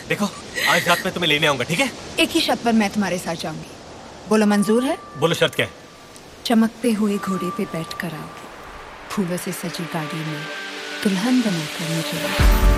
देखो आज रात में तुम्हें लेने आऊंगा, ठीक है? एक ही शर्त पर मैं तुम्हारे साथ जाऊंगी। बोलो मंजूर है? बोलो शर्त क्या है? चमकते हुए घोड़े पे बैठ कर आओगे, फूलों से सजी गाड़ी में दुल्हन बनाकर मुझे।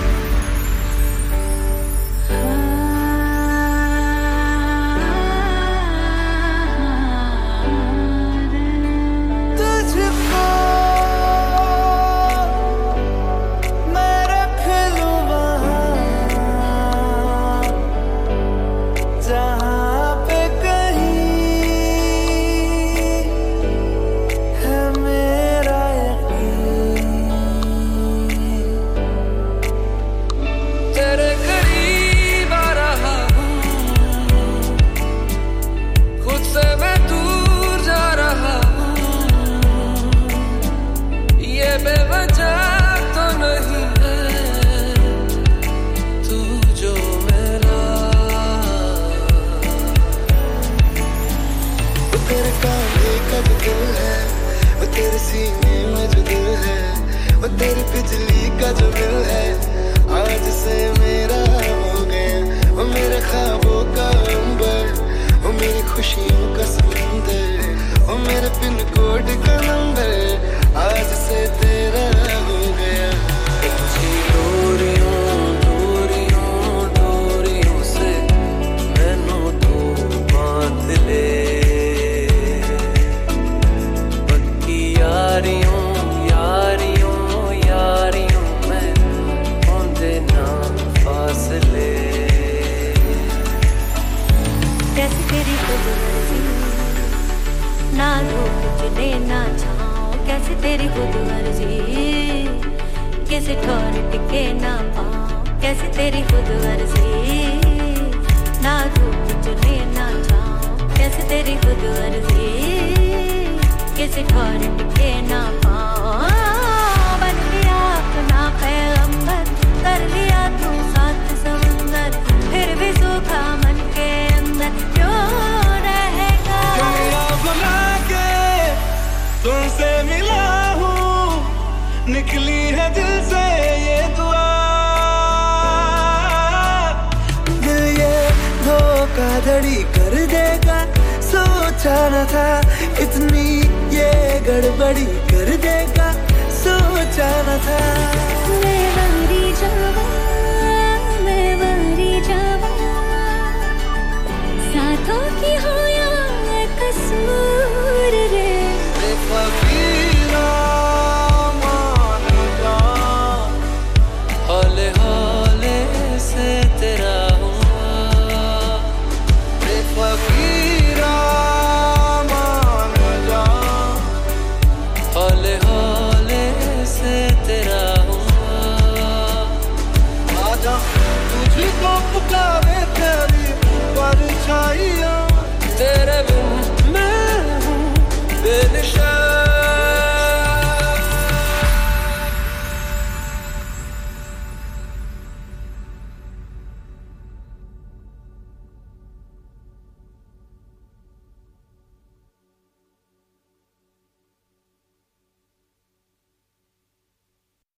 तेरे सीने में जो दिल है, वो तेरी बिजली का जो दिल है, आज से मेरा हो गया। वो मेरे ख्वाबों का अंबर, वो मेरी खुशियों का समंदर, वो मेरे पिन कोड का नंबर, आज से तेरा हो गया। दूरियों से मैनू तू बांध ले, यारियों में होंदे ना फासले। कैसी तेरी खुदगर्जी, ना धूप चले ना छाँव, कैसी तेरी खुदगर्जी, किसी ठोर टिके ना पाँव, कैसी तेरी खुदगर्जी, ना धूप चले ना छाँव, कैसी तेरी खुदगर्जी, किसी ठोर टिके ना पाँव। बन लिया अपना पैगंबर, कर लिया तू साथ समंदर, फिर भी सूखा मन के अंदर क्यों रहेगा? दुनिया बना के तुमसे मिला हूँ, निकली है दिल से ये दुआ। दिल ये धोखाधड़ी कर देगा, सोचा न था इतनी ये गड़बड़ी कर देगा, सोचा न था।